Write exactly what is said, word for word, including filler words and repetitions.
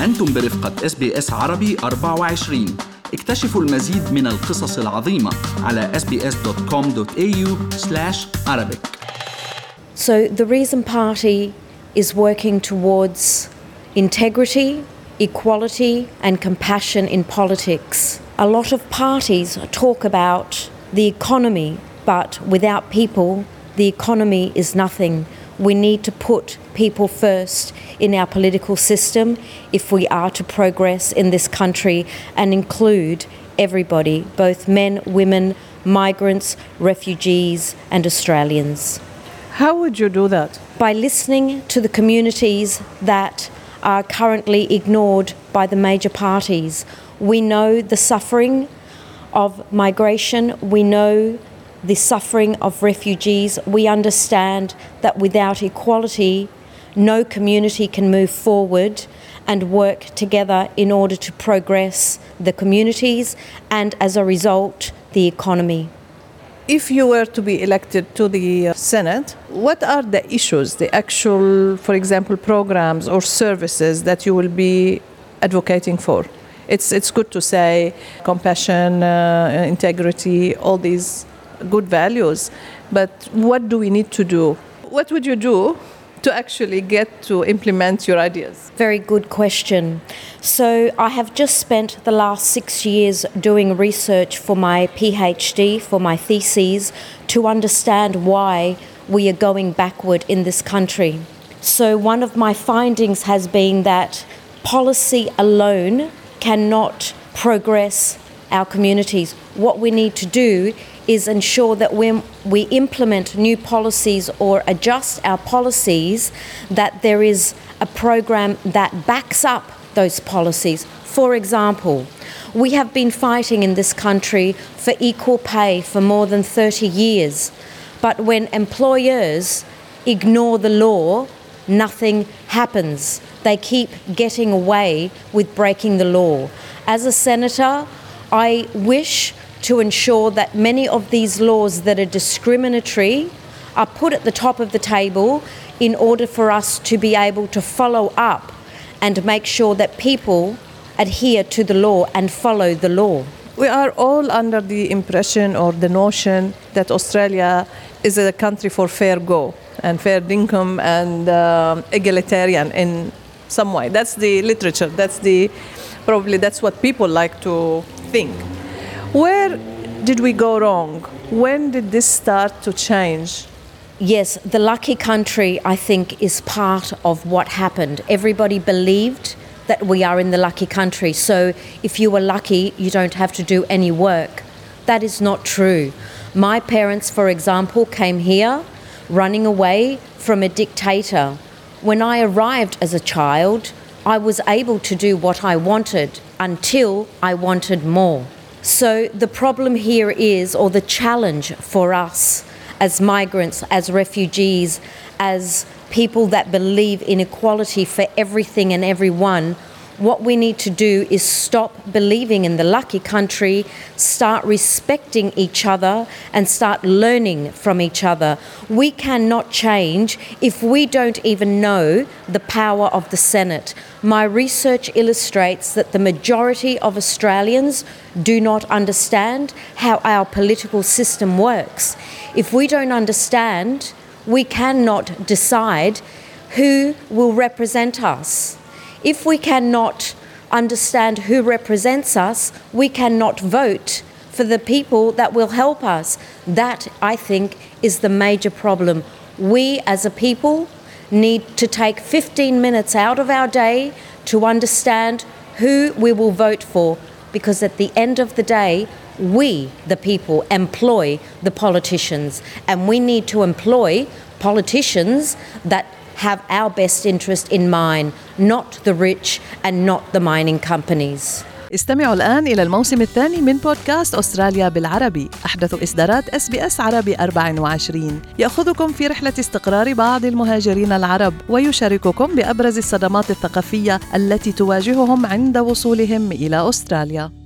أنتم برفقة إس بي إس عربي أربعة وعشرين. اكتشفوا المزيد من القصص العظيمة على إس بي إس دوت كوم دوت إيه يو سلاش عربيك. So the Reason Party is working towards integrity, equality and compassion in politics. A lot of parties talk about the economy, but without people, the economy is nothing. We need to put people first in our political system if we are to progress in this country and include everybody, both men, women, migrants, refugees and Australians. How would you do that? By listening to the communities that are currently ignored by the major parties. We know the suffering of migration. We know the suffering of refugees. We understand that without equality, no community can move forward and work together in order to progress the communities and, as a result, the economy. If you were to be elected to the Senate, what are the issues, the actual, for example, programs or services that you will be advocating for? It's, it's good to say compassion, uh, integrity, all these good values, but what do we need to do? What would you do to actually get to implement your ideas? Very good question. So I have just spent the last six years doing research for my PhD, for my theses, to understand why we are going backward in this country. So one of my findings has been that policy alone cannot progress our communities. What we need to do is ensure that when we implement new policies or adjust our policies, that there is a program that backs up those policies. For example, we have been fighting in this country for equal pay for more than thirty years, but when employers ignore the law, nothing happens. They keep getting away with breaking the law. As a senator, I wish to ensure that many of these laws that are discriminatory are put at the top of the table in order for us to be able to follow up and make sure that people adhere to the law and follow the law. We are all under the impression or the notion that Australia is a country for fair go and fair income and uh, egalitarian in some way. That's the literature. That's the probably that's what people like to think. Where did we go wrong? When did this start to change? Yes, the lucky country, I think, is part of what happened. Everybody believed that we are in the lucky country. So if you were lucky, you don't have to do any work. That is not true. My parents, for example, came here running away from a dictator. When I arrived as a child, I was able to do what I wanted until I wanted more. So the problem here is, or the challenge for us as migrants, as refugees, as people that believe in equality for everything and everyone, what we need to do is stop believing in the lucky country, start respecting each other and start learning from each other. We cannot change if we don't even know the power of the Senate. My research illustrates that the majority of Australians do not understand how our political system works. If we don't understand, we cannot decide who will represent us. If we cannot understand who represents us, we cannot vote for the people that will help us. That, I think, is the major problem. We as a people need to take fifteen minutes out of our day to understand who we will vote for, because at the end of the day, we, the people, employ the politicians, and we need to employ politicians that have our best interest in mind, not the rich and not the mining companies. استمعوا الآن إلى الموسم الثاني من بودكاست أستراليا بالعربي، أحدث إصدارات إس بي إس عربي أربعة وعشرين، يأخذكم في رحلة استقرار بعض المهاجرين العرب ويشارككم بأبرز الصدمات الثقافية التي تواجههم عند وصولهم إلى أستراليا.